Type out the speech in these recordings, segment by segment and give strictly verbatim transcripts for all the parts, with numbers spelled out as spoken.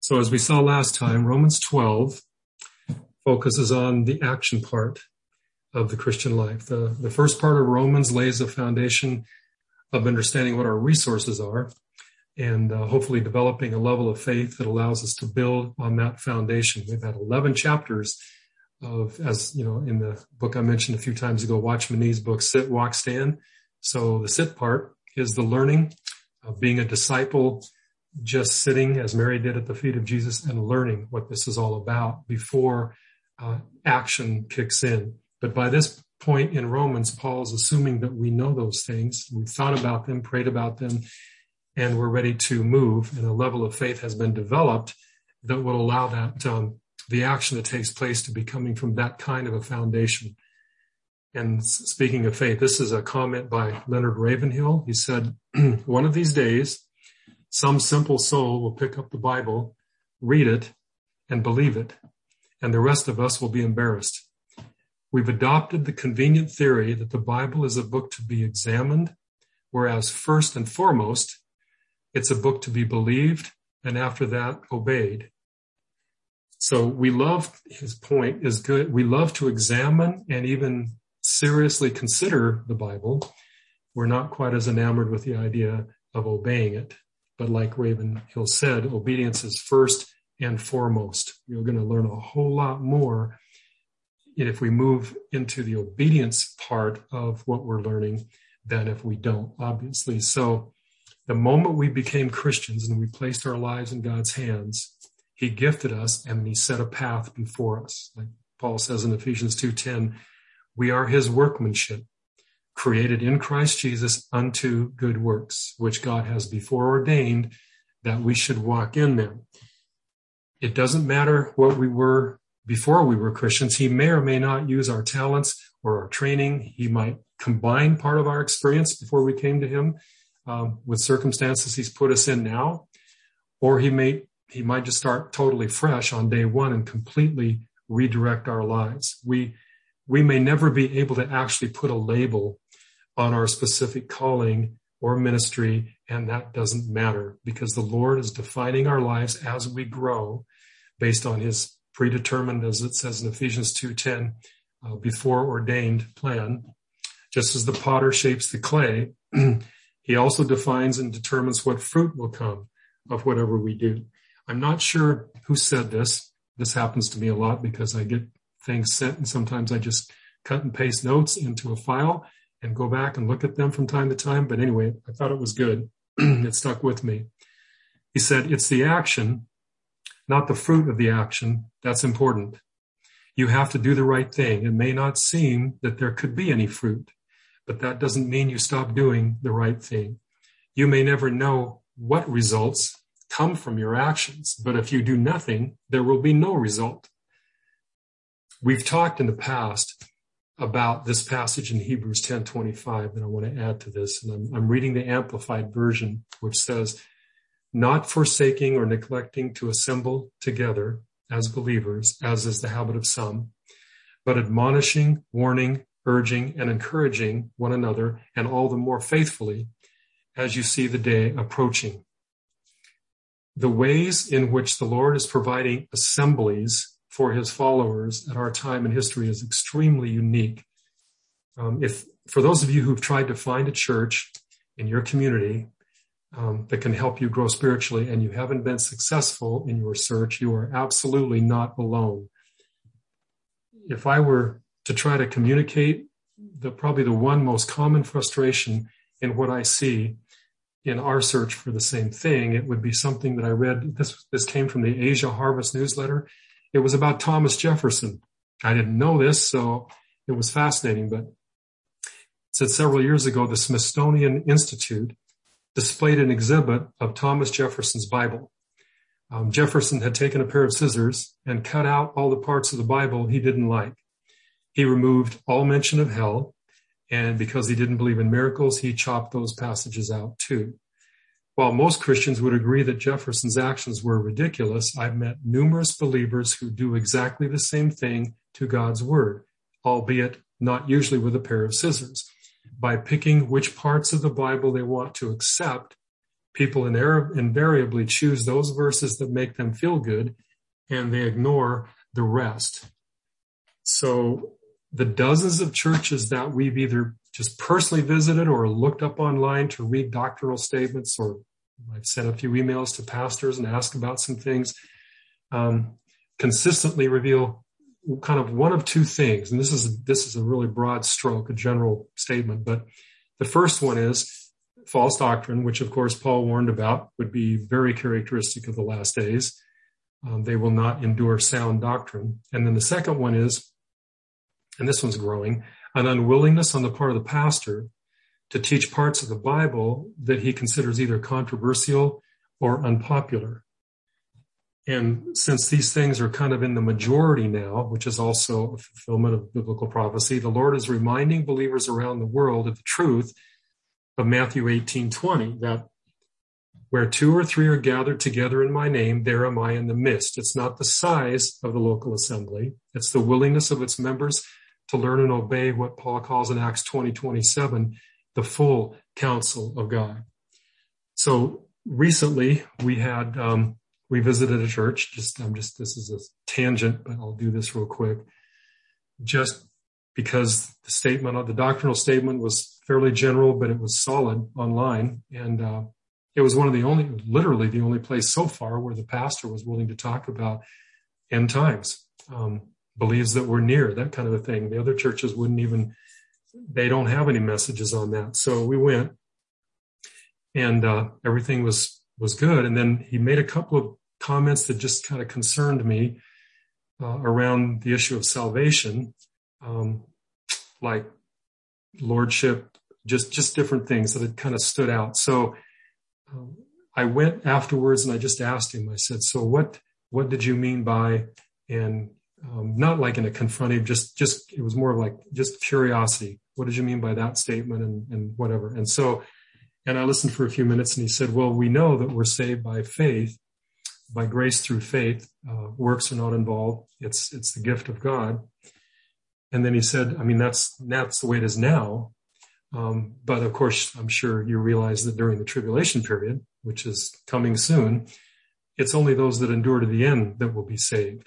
So as we saw last time, Romans twelve focuses on the action part of the Christian life. The, the first part of Romans lays a foundation of understanding what our resources are and uh, hopefully developing a level of faith that allows us to build on that foundation. We've had eleven chapters of, as you know, in the book I mentioned a few times ago, Watchman Nee's book, Sit, Walk, Stand. So the sit part is the learning of being a disciple, just sitting as Mary did at the feet of Jesus and learning what this is all about before uh, action kicks in. But by this point in Romans, Paul is assuming that we know those things. We've thought about them, prayed about them, and we're ready to move. And a level of faith has been developed that will allow that um, the action that takes place to be coming from that kind of a foundation. And speaking of faith, this is a comment by Leonard Ravenhill. He said, one of these days, some simple soul will pick up the Bible, read it, and believe it, and the rest of us will be embarrassed. We've adopted the convenient theory that the Bible is a book to be examined, whereas first and foremost, it's a book to be believed, and after that, obeyed. So we love, his point is good, we love to examine and even seriously consider the Bible. We're not quite as enamored with the idea of obeying it. But like Ravenhill said, obedience is first and foremost. You're going to learn a whole lot more if we move into the obedience part of what we're learning than if we don't, obviously. So the moment we became Christians and we placed our lives in God's hands, he gifted us and he set a path before us. Like Paul says in Ephesians two ten, we are his workmanship, created in Christ Jesus unto good works, which God has before ordained that we should walk in them. It doesn't matter what we were before we were Christians. He may or may not use our talents or our training. He might combine part of our experience before we came to him um, with circumstances he's put us in now, or he may he might just start totally fresh on day one and completely redirect our lives. We we may never be able to actually put a label on our specific calling or ministry, and that doesn't matter because the Lord is defining our lives as we grow based on his predetermined, as it says in Ephesians two ten, uh, before ordained plan. Just as the potter shapes the clay, he also defines and determines what fruit will come of whatever we do. I'm not sure who said this. This happens to me a lot because I get things sent and sometimes I just cut and paste notes into a file and go back and look at them from time to time. But anyway, I thought it was good. It stuck with me. He said, it's the action, not the fruit of the action, that's important. You have to do the right thing. It may not seem that there could be any fruit, but that doesn't mean you stop doing the right thing. You may never know what results come from your actions, but if you do nothing, there will be no result. We've talked in the past about this passage in Hebrews ten twenty-five that I want to add to this. And I'm, I'm reading the Amplified Version, which says, not forsaking or neglecting to assemble together as believers, as is the habit of some, but admonishing, warning, urging, and encouraging one another, and all the more faithfully as you see the day approaching. The ways in which the Lord is providing assemblies for his followers at our time in history is extremely unique. Um, if for those of you who've tried to find a church in your community um, that can help you grow spiritually and you haven't been successful in your search, you are absolutely not alone. If I were to try to communicate the probably the one most common frustration in what I see in our search for the same thing, it would be something that I read. This, this came from the Asia Harvest newsletter. It was about Thomas Jefferson. I didn't know this, so it was fascinating, but it said several years ago, the Smithsonian Institute displayed an exhibit of Thomas Jefferson's Bible. Um, Jefferson had taken a pair of scissors and cut out all the parts of the Bible he didn't like. He removed all mention of hell, and because he didn't believe in miracles, he chopped those passages out too. While most Christians would agree that Jefferson's actions were ridiculous, I've met numerous believers who do exactly the same thing to God's word, albeit not usually with a pair of scissors, by picking which parts of the Bible they want to accept people invariably choose those verses that make them feel good, and they ignore the rest. So the dozens of churches that we've either just personally visited or looked up online to read doctrinal statements, or I've sent a few emails to pastors and asked about some things, um, consistently reveal kind of one of two things. And this is, this is a really broad stroke, a general statement. But the first one is false doctrine, which of course Paul warned about would be very characteristic of the last days. Um, they will not endure sound doctrine. And then the second one is, and this one's growing, an unwillingness on the part of the pastor to teach parts of the Bible that he considers either controversial or unpopular. And since these things are kind of in the majority now, which is also a fulfillment of biblical prophecy, the Lord is reminding believers around the world of the truth of Matthew eighteen twenty, that where two or three are gathered together in my name, there am I in the midst. It's not the size of the local assembly. It's the willingness of its members to learn and obey what Paul calls in Acts twenty twenty-seven, the full counsel of God. So recently we had, um, we visited a church. Just, I'm just, this is a tangent, but I'll do this real quick. Just because the statement, the doctrinal statement was fairly general, but it was solid online. And, uh, it was one of the only, literally the only place so far where the pastor was willing to talk about end times, um, believes that we're near, that kind of a thing. The other churches wouldn't even, they don't have any messages on that. So we went, and uh, everything was, was good. And then he made a couple of comments that just kind of concerned me uh, around the issue of salvation, um, like lordship, just, just different things that had kind of stood out. So um, I went afterwards and I just asked him, I said, so what, what did you mean by, and um, not like in a confrontive, just, just, it was more of like just curiosity. What did you mean by that statement and, and whatever? And so, and I listened for a few minutes and he said, well, we know that we're saved by faith, by grace through faith. Uh, works are not involved. It's, it's the gift of God. And then he said, I mean, that's, that's the way it is now. Um, but of course, I'm sure you realize that during the tribulation period, which is coming soon, it's only those that endure to the end that will be saved.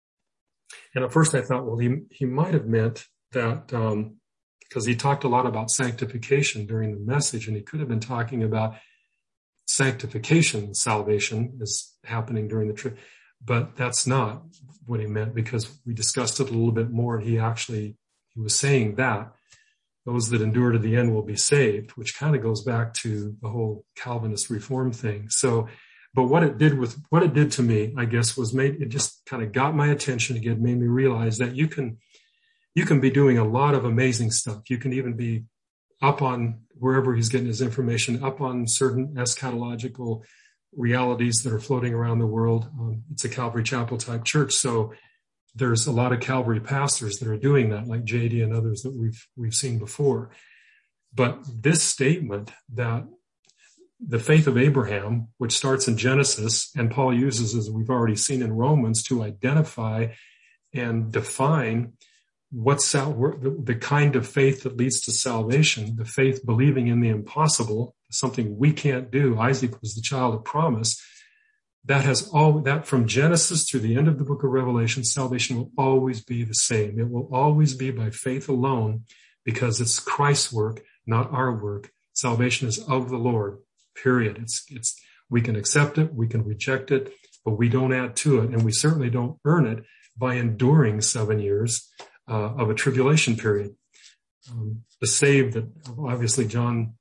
And at first I thought, well, he, he might have meant that, um, because he talked a lot about sanctification during the message, and he could have been talking about sanctification, salvation is happening during the trip, but that's not what he meant, because we discussed it a little bit more. And he actually, he was saying that those that endure to the end will be saved, which kind of goes back to the whole Calvinist reform thing. So, but what it did with, what it did to me, I guess, was made, it just kind of got my attention again, made me realize that you can, you can be doing a lot of amazing stuff. You can even be up on wherever he's getting his information, up on certain eschatological realities that are floating around the world. Um, it's a Calvary Chapel type church. So there's a lot of Calvary pastors that are doing that, like J D and others that we've, we've seen before. But this statement that the faith of Abraham, which starts in Genesis, and Paul uses, as we've already seen in Romans, to identify and define what's the, the kind of faith that leads to salvation, the faith believing in the impossible, something we can't do. Isaac was the child of promise. That has all that from Genesis through the end of the book of Revelation, salvation will always be the same. It will always be by faith alone, because it's Christ's work, not our work. Salvation is of the Lord, period. It's, it's, we can accept it, we can reject it, but we don't add to it. And we certainly don't earn it by enduring seven years uh, of a tribulation period. Um, the saved that obviously John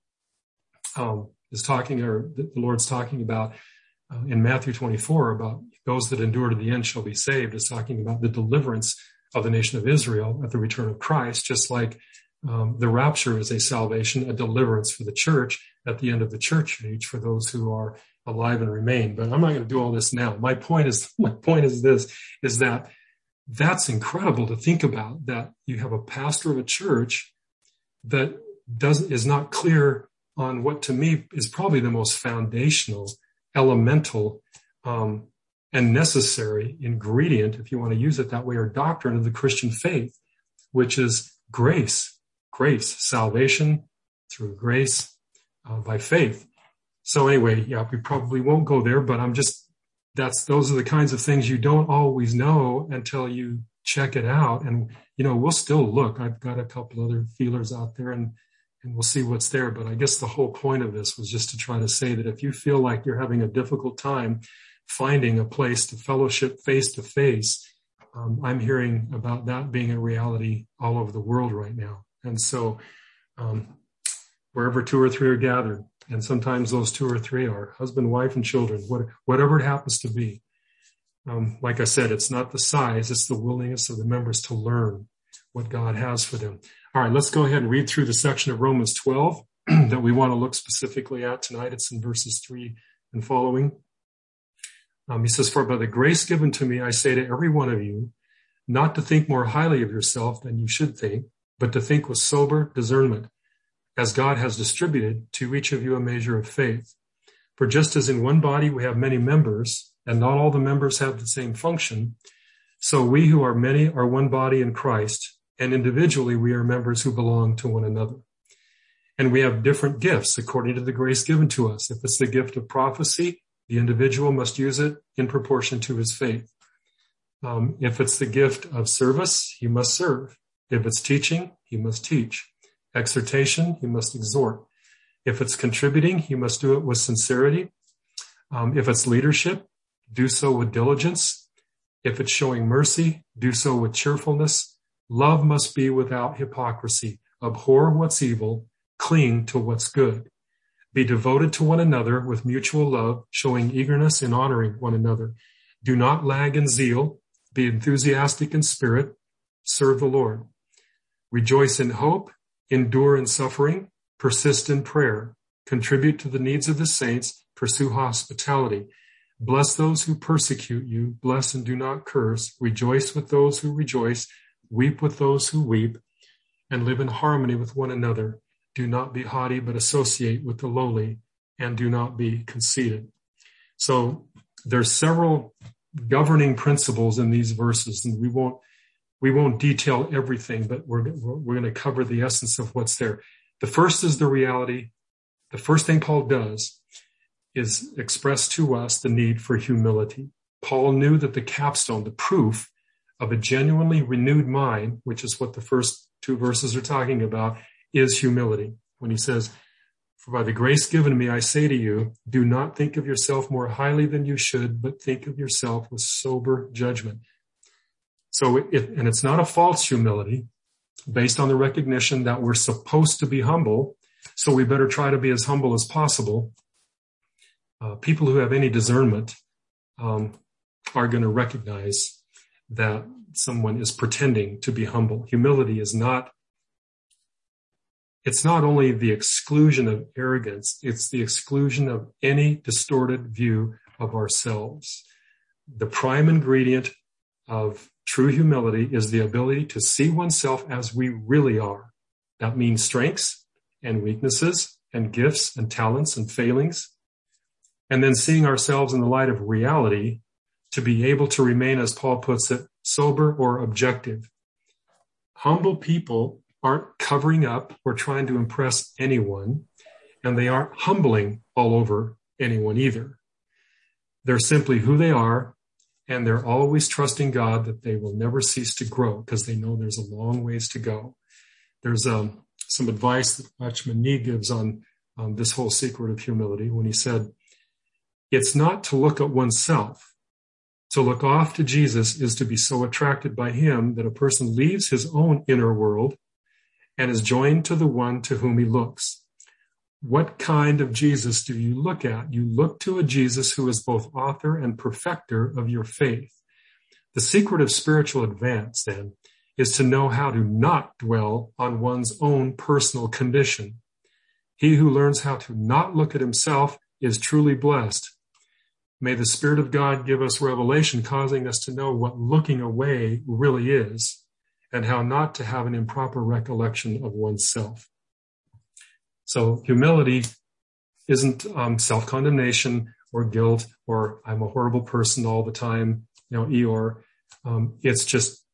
um, is talking, or the Lord's talking about uh, in Matthew twenty-four, about those that endure to the end shall be saved, is talking about the deliverance of the nation of Israel at the return of Christ, just like um, the rapture is a salvation, a deliverance for the church at the end of the church age for those who are alive and remain. But I'm not going to do all this now. My point is, my point is this, is that that's incredible to think about, that you have a pastor of a church that does, is not clear on what to me is probably the most foundational, elemental, um, and necessary ingredient, if you want to use it that way, or doctrine of the Christian faith, which is grace, grace, salvation through grace, uh, by faith. So anyway, yeah, we probably won't go there, but I'm just, that's, those are the kinds of things you don't always know until you check it out. And, you know, we'll still look. I've got a couple other feelers out there and, and we'll see what's there. But I guess the whole point of this was just to try to say that if you feel like you're having a difficult time finding a place to fellowship face to face, um, I'm hearing about that being a reality all over the world right now. And so, um, wherever two or three are gathered, and sometimes those two or three are husband, wife, and children, what, whatever it happens to be. Um, like I said, it's not the size, it's the willingness of the members to learn what God has for them. All right, let's go ahead and read through the section of Romans twelve that we want to look specifically at tonight. It's in verses three and following. Um, he says, "For by the grace given to me, I say to every one of you, not to think more highly of yourself than you should think, but to think with sober discernment, as God has distributed to each of you a measure of faith. For just as in one body we have many members, and not all the members have the same function, so we who are many are one body in Christ, and individually we are members who belong to one another. And we have different gifts according to the grace given to us. If it's the gift of prophecy, the individual must use it in proportion to his faith. Um, if it's the gift of service, he must serve. If it's teaching, he must teach. Exhortation, he must exhort. If it's contributing, he must do it with sincerity. Um, if it's leadership, do so with diligence. If it's showing mercy, do so with cheerfulness. Love must be without hypocrisy. Abhor what's evil, cling to what's good. Be devoted to one another with mutual love, showing eagerness in honoring one another. Do not lag in zeal. Be enthusiastic in spirit. Serve the Lord. Rejoice in hope. Endure in suffering. Persist in prayer. Contribute to the needs of the saints. Pursue hospitality. Bless those who persecute you. Bless and do not curse. Rejoice with those who rejoice. Weep with those who weep. And live in harmony with one another. Do not be haughty, but associate with the lowly. And do not be conceited." So there's several governing principles in these verses, and we won't we won't detail everything, but we're we're going to cover the essence of what's there. The first is the reality. The first thing Paul does is express to us the need for humility. Paul knew that the capstone, the proof of a genuinely renewed mind, which is what the first two verses are talking about, is humility. When he says, "For by the grace given me, I say to you, do not think of yourself more highly than you should, but think of yourself with sober judgment." So, it, and it's not a false humility based on the recognition that we're supposed to be humble, so we better try to be as humble as possible. Uh, people who have any discernment um, are going to recognize that someone is pretending to be humble. Humility is not, it's not only the exclusion of arrogance, it's the exclusion of any distorted view of ourselves. The prime ingredient of true humility is the ability to see oneself as we really are. That means strengths and weaknesses and gifts and talents and failings. And then seeing ourselves in the light of reality to be able to remain, as Paul puts it, sober or objective. Humble people aren't covering up or trying to impress anyone, and they aren't humbling all over anyone either. They're simply who they are, and they're always trusting God that they will never cease to grow because they know there's a long ways to go. There's um, some advice that Watchman Nee gives on, on this whole secret of humility when he said, "It's not to look at oneself. To look off to Jesus is to be so attracted by him that a person leaves his own inner world and is joined to the one to whom he looks. What kind of Jesus do you look at? You look to a Jesus who is both author and perfecter of your faith. The secret of spiritual advance, then, is to know how to not dwell on one's own personal condition. He who learns how to not look at himself is truly blessed. May the Spirit of God give us revelation, causing us to know what looking away really is, and how not to have an improper recollection of oneself." So humility isn't um, self-condemnation or guilt or I'm a horrible person all the time, you know, Eeyore. Um, it's just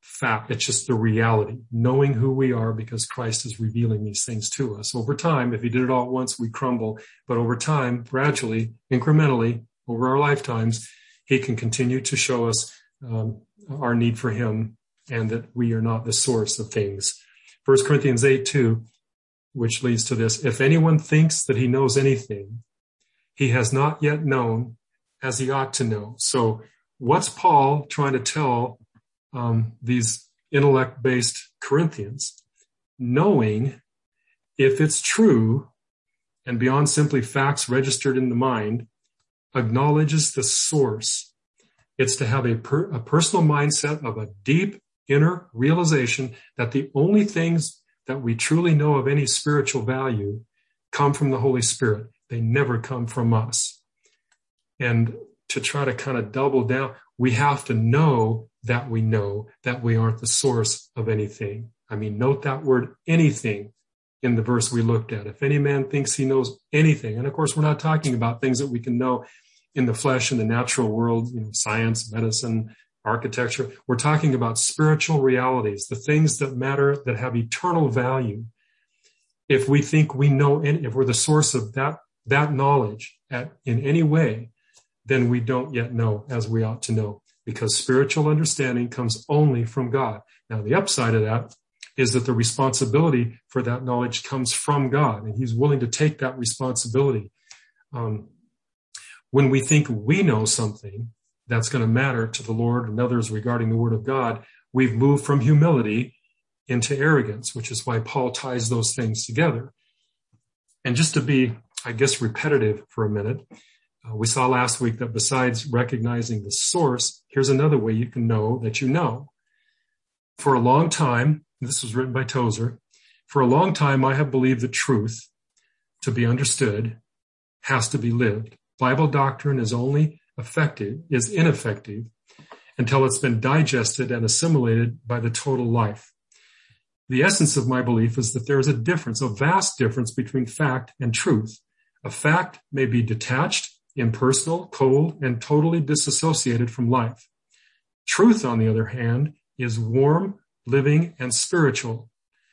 fact. It's just the reality, knowing who we are because Christ is revealing these things to us. Over time, if he did it all at once, we crumble. But over time, gradually, incrementally, over our lifetimes, he can continue to show us um, our need for him and that we are not the source of things. First Corinthians eight two, which leads to this. If anyone thinks that he knows anything, he has not yet known as he ought to know. So what's Paul trying to tell um, these intellect-based Corinthians? Knowing, if it's true and beyond simply facts registered in the mind, acknowledges the source. It's to have a, per, a personal mindset of a deep inner realization that the only things that we truly know of any spiritual value come from the Holy Spirit. They never come from us. And to try to kind of double down, we have to know that we know that we aren't the source of anything. I mean, note that word anything in the verse we looked at. If any man thinks he knows anything, and of course, we're not talking about things that we can know in the flesh, in the natural world, you know, science, medicine, architecture. We're talking about spiritual realities, the things that matter, that have eternal value. If we think we know, any, if we're the source of that, that knowledge at, in any way, then we don't yet know as we ought to know, because spiritual understanding comes only from God. Now, the upside of that is that the responsibility for that knowledge comes from God, and he's willing to take that responsibility. Um, when we think we know something that's going to matter to the Lord and others regarding the Word of God, we've moved from humility into arrogance, which is why Paul ties those things together. And just to be, I guess, repetitive for a minute, uh, we saw last week that besides recognizing the source, here's another way you can know that you know. For a long time, this was written by Tozer, for a long time I have believed the truth, to be understood, has to be lived. Bible doctrine is only effective, is ineffective until it's been digested and assimilated by the total life. The essence of my belief is that there is a difference, a vast difference between fact and truth. A fact may be detached, impersonal, cold, and totally disassociated from life. Truth, on the other hand, is warm, living, and spiritual.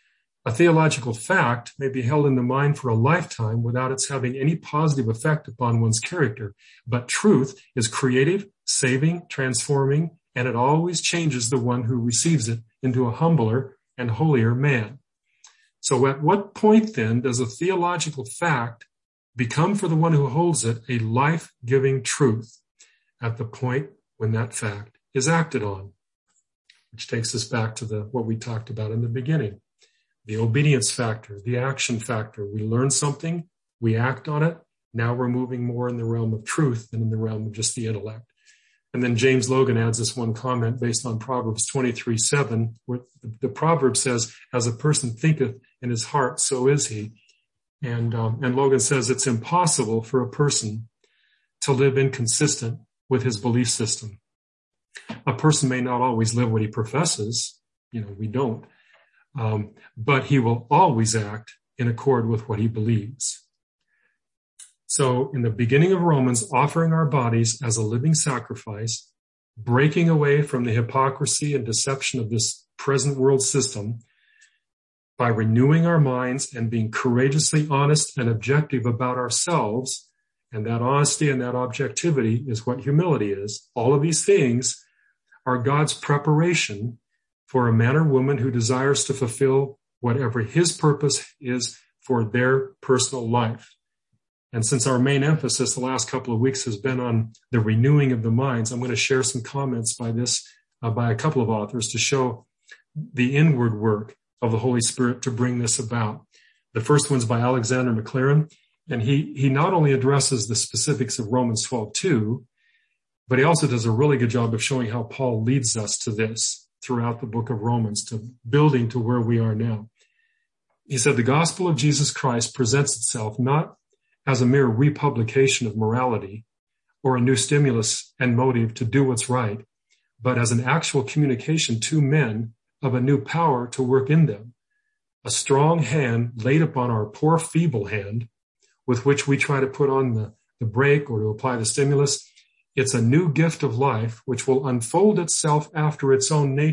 A theological fact may be held in the mind for a lifetime without its having any positive effect upon one's character. But truth is creative, saving, transforming, and it always changes the one who receives it into a humbler and holier man. So at what point then does a theological fact become for the one who holds it a life-giving truth? At the point when that fact is acted on, which takes us back to the what we talked about in the beginning. The obedience factor, the action factor. We learn something, we act on it. Now we're moving more in the realm of truth than in the realm of just the intellect. And then James Logan adds this one comment based on Proverbs twenty-three seven, where the proverb says, as a person thinketh in his heart, so is he. And, um, and Logan says it's impossible for a person to live inconsistent with his belief system. A person may not always live what he professes. You know, we don't. Um, but he will always act in accord with what he believes. So in the beginning of Romans, offering our bodies as a living sacrifice, breaking away from the hypocrisy and deception of this present world system by renewing our minds and being courageously honest and objective about ourselves. And that honesty and that objectivity is what humility is. All of these things are God's preparation for a man or woman who desires to fulfill whatever his purpose is for their personal life. And since our main emphasis the last couple of weeks has been on the renewing of the minds, I'm going to share some comments by this, uh, by a couple of authors to show the inward work of the Holy Spirit to bring this about. The first one's by Alexander McLaren, and he, he not only addresses the specifics of Romans twelve two, but he also does a really good job of showing how Paul leads us to this throughout the book of Romans, to building to where we are now. He said, the gospel of Jesus Christ presents itself not as a mere republication of morality or a new stimulus and motive to do what's right, but as an actual communication to men of a new power to work in them, a strong hand laid upon our poor feeble hand with which we try to put on the, the brake or to apply the stimulus. It's a new gift of life which will unfold itself after its own nature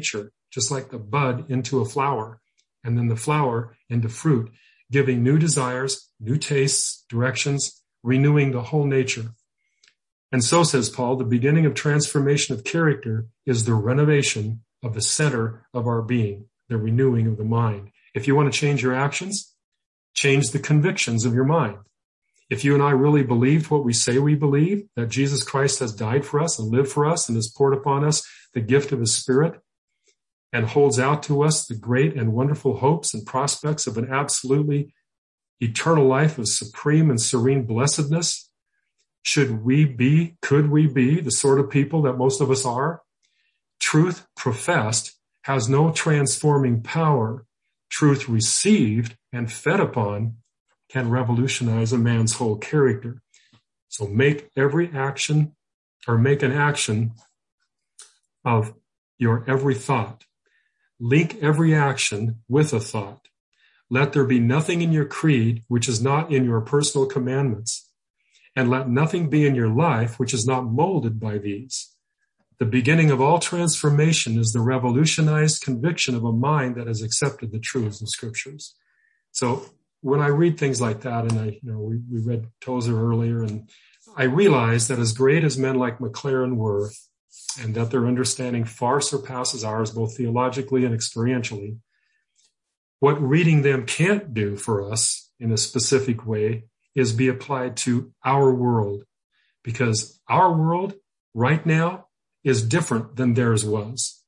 just like the bud into a flower, and then the flower into fruit, giving new desires, new tastes, directions, renewing the whole nature. And so, says Paul, the beginning of transformation of character is the renovation of the center of our being, the renewing of the mind. If you want to change your actions, change the convictions of your mind. If you and I really believed what we say we believe, that Jesus Christ has died for us and lived for us and has poured upon us the gift of his Spirit and holds out to us the great and wonderful hopes and prospects of an absolutely eternal life of supreme and serene blessedness, should we be, could we be the sort of people that most of us are? Truth professed has no transforming power. Truth received and fed upon can revolutionize a man's whole character. So make every action or make an action of your every thought. Link every action with a thought. Let there be nothing in your creed which is not in your personal commandments, and let nothing be in your life which is not molded by these. The beginning of all transformation is the revolutionized conviction of a mind that has accepted the truths of Scriptures. So when I read things like that, and I, you know, we, we read Tozer earlier, and I realize that as great as men like McLaren were, and that their understanding far surpasses ours, both theologically and experientially, what reading them can't do for us in a specific way is be applied to our world, because our world right now is different than theirs was.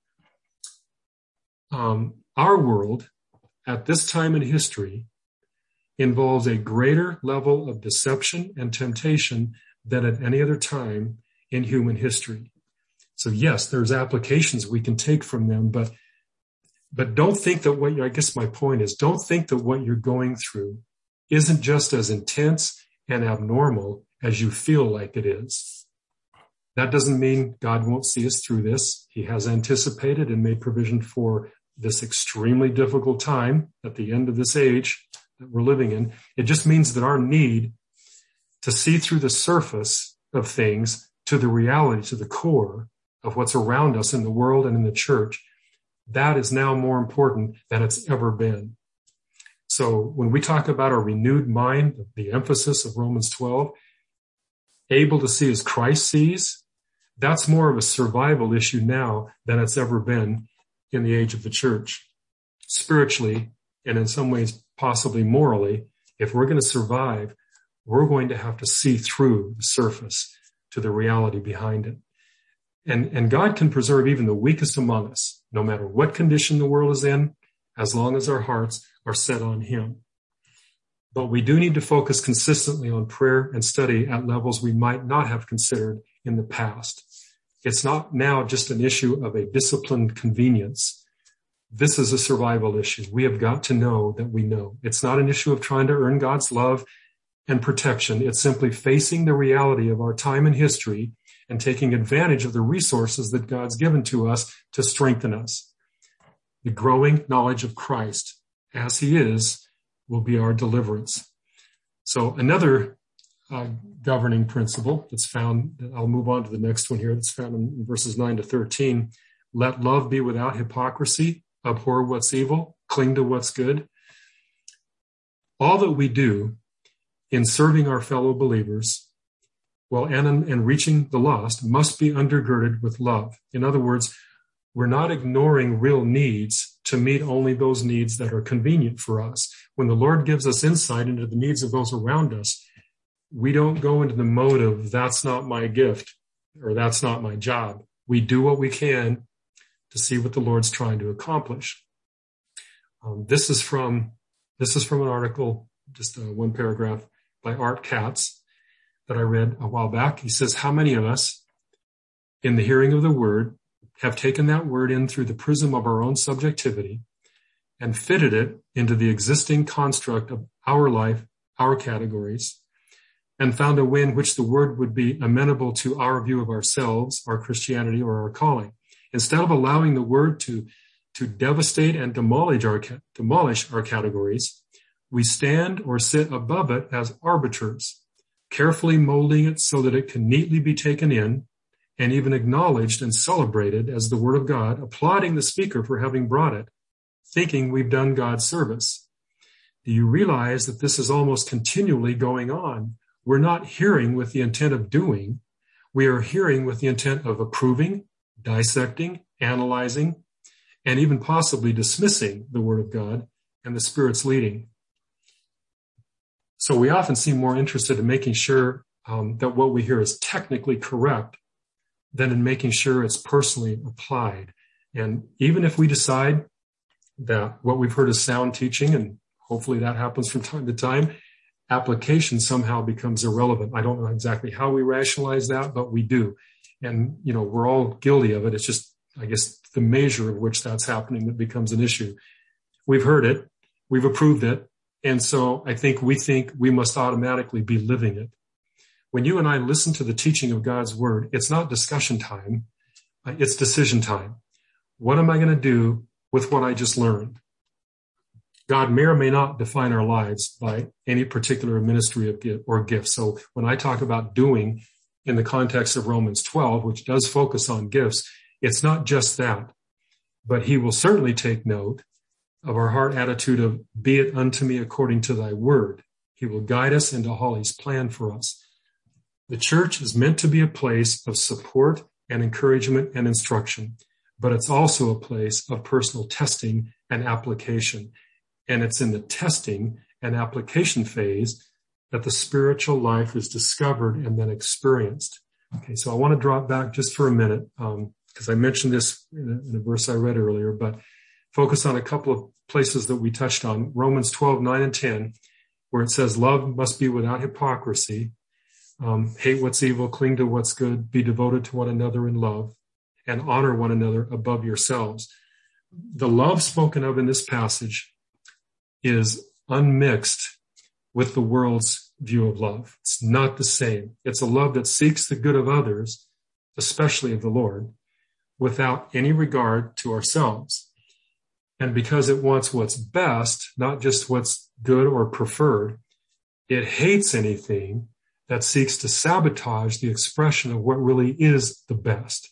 Um, our world at this time in history involves a greater level of deception and temptation than at any other time in human history. So yes, there's applications we can take from them, but but don't think that what you, I guess my point is, don't think that what you're going through isn't just as intense and abnormal as you feel like it is. That doesn't mean God won't see us through this. He has anticipated and made provision for this extremely difficult time at the end of this age that we're living in. It just means that our need to see through the surface of things to the reality, to the core of what's around us in the world and in the church, that is now more important than it's ever been. So when we talk about a renewed mind, the emphasis of Romans twelve, able to see as Christ sees, that's more of a survival issue now than it's ever been in the age of the church. Spiritually, and in some ways possibly morally, if we're going to survive, we're going to have to see through the surface to the reality behind it. And, and God can preserve even the weakest among us, no matter what condition the world is in, as long as our hearts are set on Him. But we do need to focus consistently on prayer and study at levels we might not have considered in the past. It's not now just an issue of a disciplined convenience. This is a survival issue. We have got to know that we know. It's not an issue of trying to earn God's love and protection. It's simply facing the reality of our time and history and taking advantage of the resources that God's given to us to strengthen us. The growing knowledge of Christ as He is will be our deliverance. So another uh, governing principle that's found, I'll move on to the next one here, that's found in verses nine to thirteen. Let love be without hypocrisy, abhor what's evil, cling to what's good. All that we do in serving our fellow believers, well, and, and reaching the lost, must be undergirded with love. In other words, we're not ignoring real needs to meet only those needs that are convenient for us. When the Lord gives us insight into the needs of those around us, we don't go into the mode of, that's not my gift, or that's not my job. We do what we can to see what the Lord's trying to accomplish. Um, this is from this is from an article, just uh, one paragraph, by Art Katz that I read a while back. He says, how many of us, in the hearing of the word, have taken that word in through the prism of our own subjectivity and fitted it into the existing construct of our life, our categories, and found a way in which the word would be amenable to our view of ourselves, our Christianity, or our calling. Instead of allowing the word to, to devastate and demolish our, demolish our categories, we stand or sit above it as arbiters, carefully molding it so that it can neatly be taken in and even acknowledged and celebrated as the Word of God, applauding the speaker for having brought it, thinking we've done God's service. Do you realize that this is almost continually going on? We're not hearing with the intent of doing. We are hearing with the intent of approving, dissecting, analyzing, and even possibly dismissing the Word of God and the Spirit's leading. So we often seem more interested in making sure um, that what we hear is technically correct than in making sure it's personally applied. And even if we decide that what we've heard is sound teaching, and hopefully that happens from time to time, application somehow becomes irrelevant. I don't know exactly how we rationalize that, but we do. And, you know, we're all guilty of it. It's just, I guess, the measure of which that's happening that becomes an issue. We've heard it. We've approved it. And so I think we think we must automatically be living it. When you and I listen to the teaching of God's Word, it's not discussion time. It's decision time. What am I going to do with what I just learned? God may or may not define our lives by any particular ministry of gift or gift. So when I talk about doing in the context of Romans twelve, which does focus on gifts, it's not just that, but he will certainly take note of our heart attitude of, be it unto me according to thy word. He will guide us into all he's planned for us. The church is meant to be a place of support and encouragement and instruction, but it's also a place of personal testing and application. And it's in the testing and application phase that the spiritual life is discovered and then experienced. Okay, so I want to drop back just for a minute, um, because I mentioned this in a, in a verse I read earlier, but focus on a couple of places that we touched on. Romans twelve, nine and ten, where it says, love must be without hypocrisy. Um, hate what's evil, cling to what's good, be devoted to one another in love, and honor one another above yourselves. The love spoken of in this passage is unmixed with the world's view of love. It's not the same. It's a love that seeks the good of others, especially of the Lord, without any regard to ourselves. And because it wants what's best, not just what's good or preferred, it hates anything that seeks to sabotage the expression of what really is the best.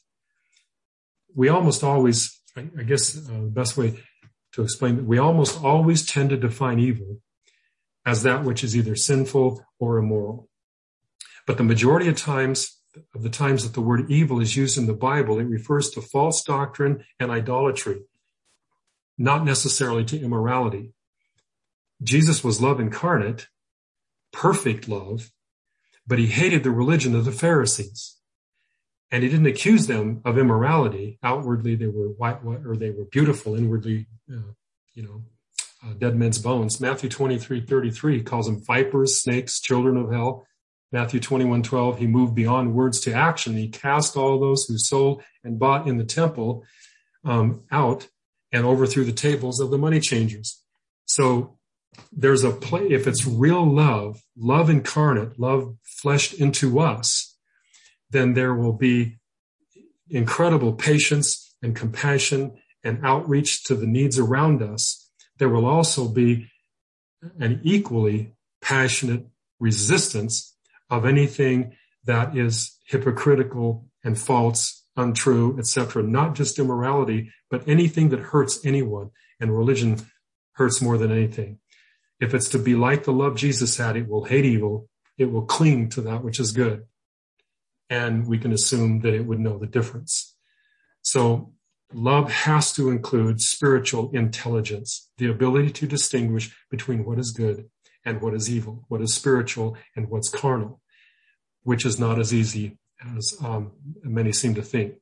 We almost always, I guess uh, the best way to explain it, we almost always tend to define evil as that which is either sinful or immoral. But the majority of times, of the times that the word evil is used in the Bible, it refers to false doctrine and idolatry, not necessarily to immorality. Jesus was love incarnate, perfect love, but he hated the religion of the Pharisees. And he didn't accuse them of immorality. Outwardly, they were white, or they were beautiful. Inwardly, uh, you know, uh, dead men's bones. Matthew twenty-three thirty-three calls them vipers, snakes, children of hell. Matthew twenty-one twelve, he moved beyond words to action. He cast all those who sold and bought in the temple um, out and overthrew the tables of the money changers. So there's a play. If it's real love, love incarnate, love fleshed into us, then there will be incredible patience and compassion and outreach to the needs around us. There will also be an equally passionate resistance of anything that is hypocritical and false, untrue, et cetera. Not just immorality, but anything that hurts anyone. And religion hurts more than anything. If it's to be like the love Jesus had, it will hate evil. It will cling to that which is good. And we can assume that it would know the difference. So love has to include spiritual intelligence, the ability to distinguish between what is good and what is evil, what is spiritual and what's carnal, which is not as easy as um, many seem to think.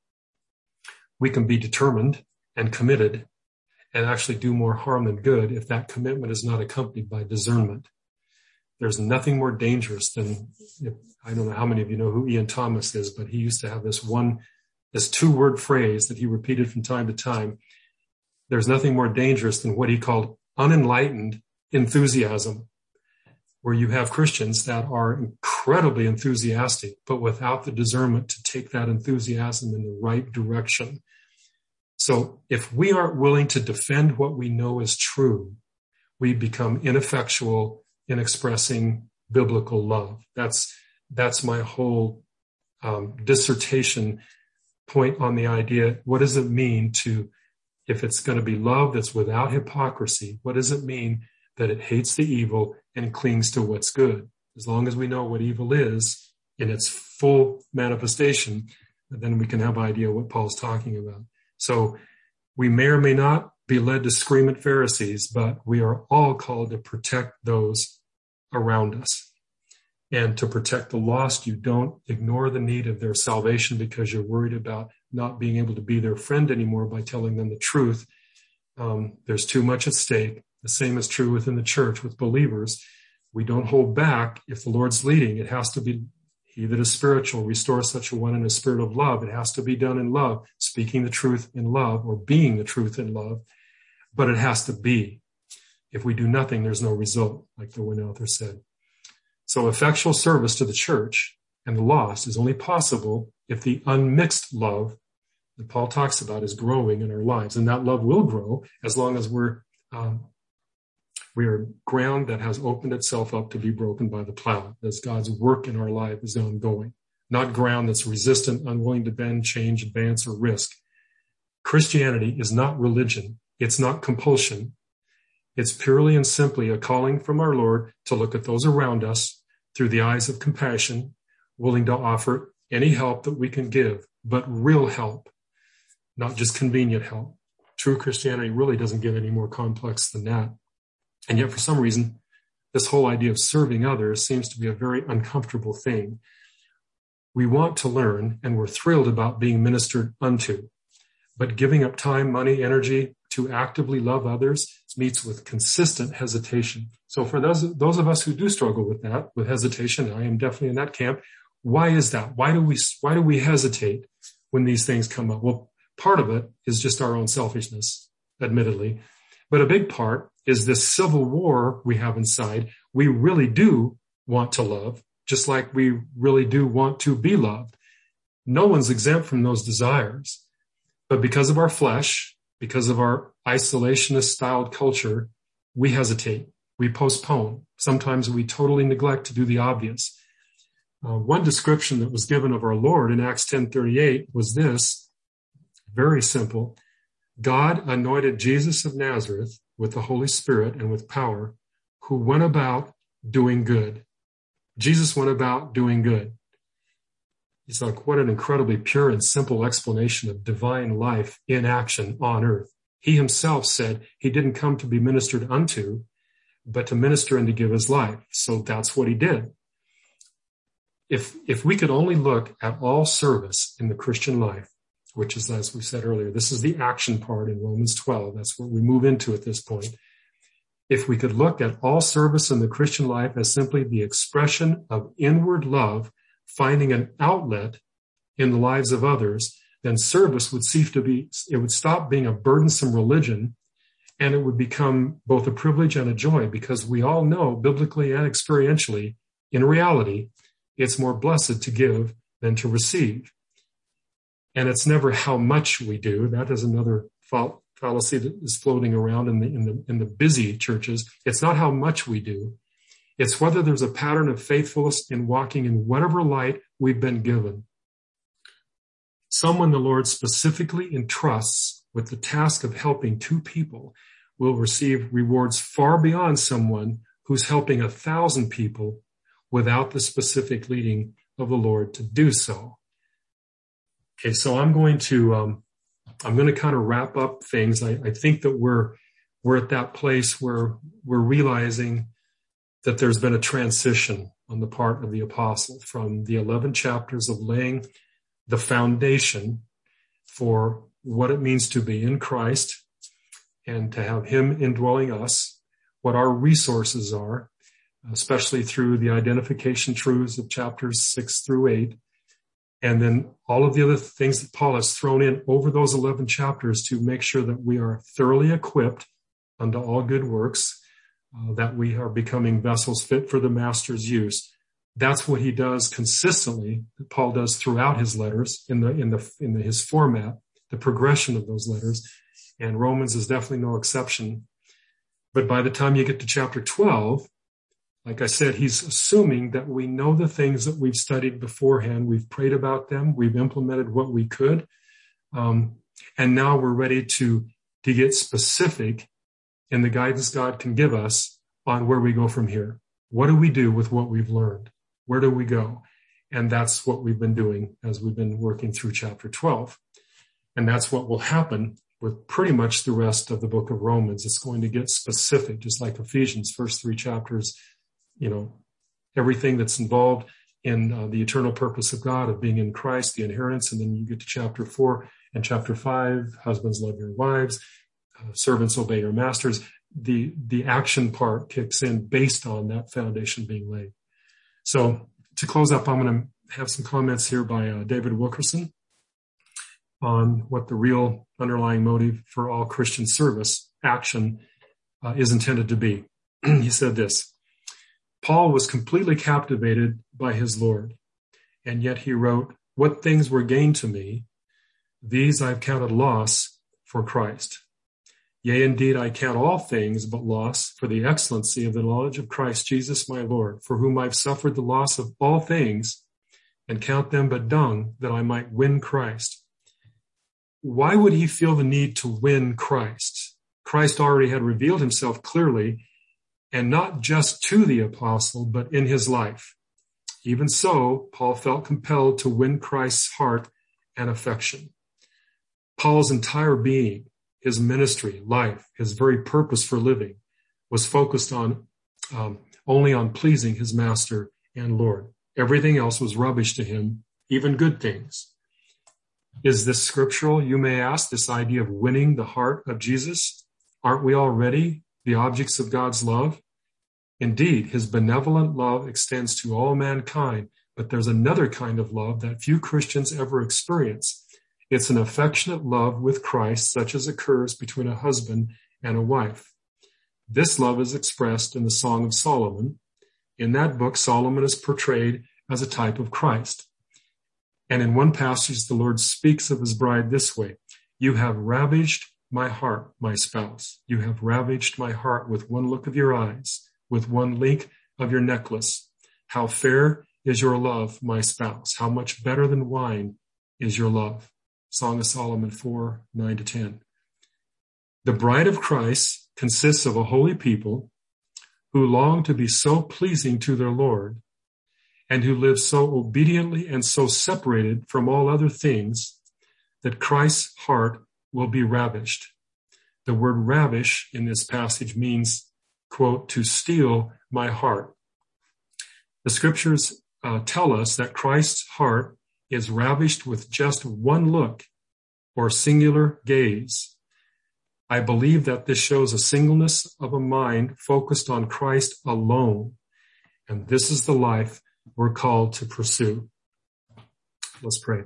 We can be determined and committed and actually do more harm than good if that commitment is not accompanied by discernment. There's nothing more dangerous than, I don't know how many of you know who Ian Thomas is, but he used to have this one, this two-word phrase that he repeated from time to time. There's nothing more dangerous than what he called unenlightened enthusiasm, where you have Christians that are incredibly enthusiastic, but without the discernment to take that enthusiasm in the right direction. So if we aren't willing to defend what we know is true, we become ineffectual in expressing biblical love. That's, that's my whole um, dissertation point on the idea, what does it mean to, if it's going to be love that's without hypocrisy, what does it mean that it hates the evil and clings to what's good? As long as we know what evil is in its full manifestation, then we can have an idea what Paul's talking about. So we may or may not be led to scream at Pharisees, but we are all called to protect those around us. And to protect the lost, you don't ignore the need of their salvation because you're worried about not being able to be their friend anymore by telling them the truth. Um, there's too much at stake. The same is true within the church with believers. We don't hold back if the Lord's leading. It has to be, he that is spiritual, restore such a one in a spirit of love. It has to be done in love, speaking the truth in love or being the truth in love. But it has to be. If we do nothing, there's no result, like the one author said. So effectual service to the church and the lost is only possible if the unmixed love that Paul talks about is growing in our lives. And that love will grow as long as we're um, we are ground that has opened itself up to be broken by the plow, as God's work in our life is ongoing, not ground that's resistant, unwilling to bend, change, advance, or risk. Christianity is not religion. It's not compulsion. It's purely and simply a calling from our Lord to look at those around us through the eyes of compassion, willing to offer any help that we can give, but real help, not just convenient help. True Christianity really doesn't get any more complex than that. And yet, for some reason, this whole idea of serving others seems to be a very uncomfortable thing. We want to learn, and we're thrilled about being ministered unto. But giving up time, money, energy to actively love others meets with consistent hesitation. So for those, those of us who do struggle with that, with hesitation, I am definitely in that camp. Why is that? Why do we, why do we hesitate when these things come up? Well, part of it is just our own selfishness, admittedly. But a big part is this civil war we have inside. We really do want to love, just like we really do want to be loved. No one's exempt from those desires. But because of our flesh, because of our isolationist-styled culture, we hesitate. We postpone. Sometimes we totally neglect to do the obvious. Uh, one description that was given of our Lord in Acts ten thirty-eight was this, very simple. God anointed Jesus of Nazareth with the Holy Spirit and with power, who went about doing good. Jesus went about doing good. It's like, what an incredibly pure and simple explanation of divine life in action on earth. He himself said he didn't come to be ministered unto, but to minister and to give his life. So that's what he did. If, if we could only look at all service in the Christian life, which is, as we said earlier, this is the action part in Romans twelve. That's what we move into at this point. If we could look at all service in the Christian life as simply the expression of inward love, finding an outlet in the lives of others, then service would cease to be, it would stop being a burdensome religion, and it would become both a privilege and a joy, because we all know, biblically and experientially, in reality, it's more blessed to give than to receive. And it's never how much we do. That is another fall, fallacy that is floating around in the, in the, in the busy churches. It's not how much we do. It's whether there's a pattern of faithfulness in walking in whatever light we've been given. Someone the Lord specifically entrusts with the task of helping two people will receive rewards far beyond someone who's helping a thousand people without the specific leading of the Lord to do so. Okay, so I'm going to um, I'm going to kind of wrap up things. I, I think that we're we're at that place where we're realizing that there's been a transition on the part of the apostle from the eleven chapters of laying the foundation for what it means to be in Christ and to have him indwelling us, what our resources are, especially through the identification truths of chapters six through eight, and then all of the other things that Paul has thrown in over those eleven chapters to make sure that we are thoroughly equipped unto all good works, uh, that we are becoming vessels fit for the master's use. That's what he does consistently, that Paul does throughout his letters in the in the in the, his format, the progression of those letters, and Romans is definitely no exception. But by the time you get to chapter twelve, Like I said, he's assuming that we know the things that we've studied beforehand. We've prayed about them. We've implemented what we could. Um, and now we're ready to, to get specific in the guidance God can give us on where we go from here. What do we do with what we've learned? Where do we go? And that's what we've been doing as we've been working through chapter twelve. And that's what will happen with pretty much the rest of the book of Romans. It's going to get specific, just like Ephesians, first three chapters, you know, everything that's involved in uh, the eternal purpose of God, of being in Christ, the inheritance. And then you get to chapter four and chapter five, husbands love your wives, uh, servants obey your masters. The, the action part kicks in based on that foundation being laid. So to close up, I'm going to have some comments here by uh, David Wilkerson on what the real underlying motive for all Christian service action uh, is intended to be. He said this: Paul was completely captivated by his Lord, and yet he wrote, "What things were gained to me, these I've counted loss for Christ. Yea, indeed, I count all things but loss for the excellency of the knowledge of Christ Jesus my Lord, for whom I've suffered the loss of all things, and count them but dung, that I might win Christ." Why would he feel the need to win Christ? Christ already had revealed himself clearly, and not just to the apostle, but in his life. Even so, Paul felt compelled to win Christ's heart and affection. Paul's entire being, his ministry, life, his very purpose for living, was focused on um, only on pleasing his master and Lord. Everything else was rubbish to him, even good things. Is this scriptural, you may ask, this idea of winning the heart of Jesus? Aren't we already the objects of God's love? Indeed, his benevolent love extends to all mankind, but there's another kind of love that few Christians ever experience. It's an affectionate love with Christ, such as occurs between a husband and a wife. This love is expressed in the Song of Solomon. In that book, Solomon is portrayed as a type of Christ. And in one passage, the Lord speaks of his bride this way: "You have ravaged my heart, my spouse. You have ravaged my heart with one look of your eyes, with one link of your necklace. How fair is your love, my spouse. How much better than wine is your love." Song of Solomon four, nine to ten. The bride of Christ consists of a holy people who long to be so pleasing to their Lord, and who live so obediently and so separated from all other things that Christ's heart will be ravished. The word ravish in this passage means, quote, to steal my heart. The scriptures uh, tell us that Christ's heart is ravished with just one look or singular gaze. I believe that this shows a singleness of a mind focused on Christ alone. And this is the life we're called to pursue. Let's pray.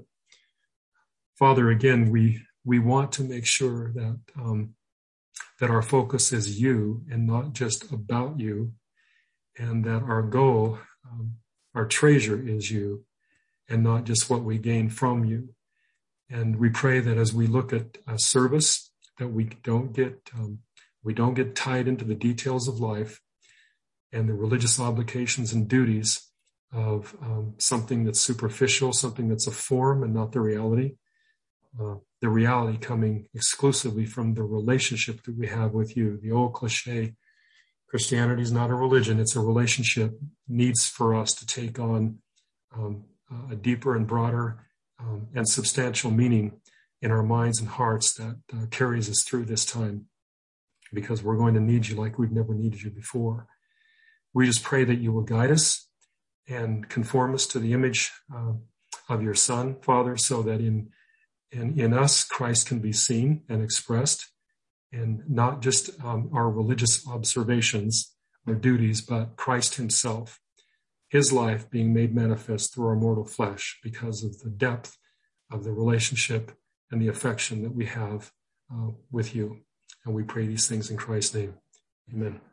Father, again, we, we want to make sure that, um, that our focus is you and not just about you, and that our goal, um, our treasure is you and not just what we gain from you. And we pray that as we look at uh, service, that we don't get, um, we don't get tied into the details of life and the religious obligations and duties of um, something that's superficial, something that's a form and not the reality. Uh, the reality coming exclusively from the relationship that we have with you. The old cliche, Christianity is not a religion, it's a relationship, needs for us to take on um, a deeper and broader um, and substantial meaning in our minds and hearts that uh, carries us through this time, because we're going to need you like we've never needed you before. We just pray that you will guide us and conform us to the image uh, of your Son, Father, so that in, in in us Christ can be seen and expressed, and not just um, our religious observations or duties, but Christ himself, his life being made manifest through our mortal flesh because of the depth of the relationship and the affection that we have uh, with you. And we pray these things in Christ's name. Amen.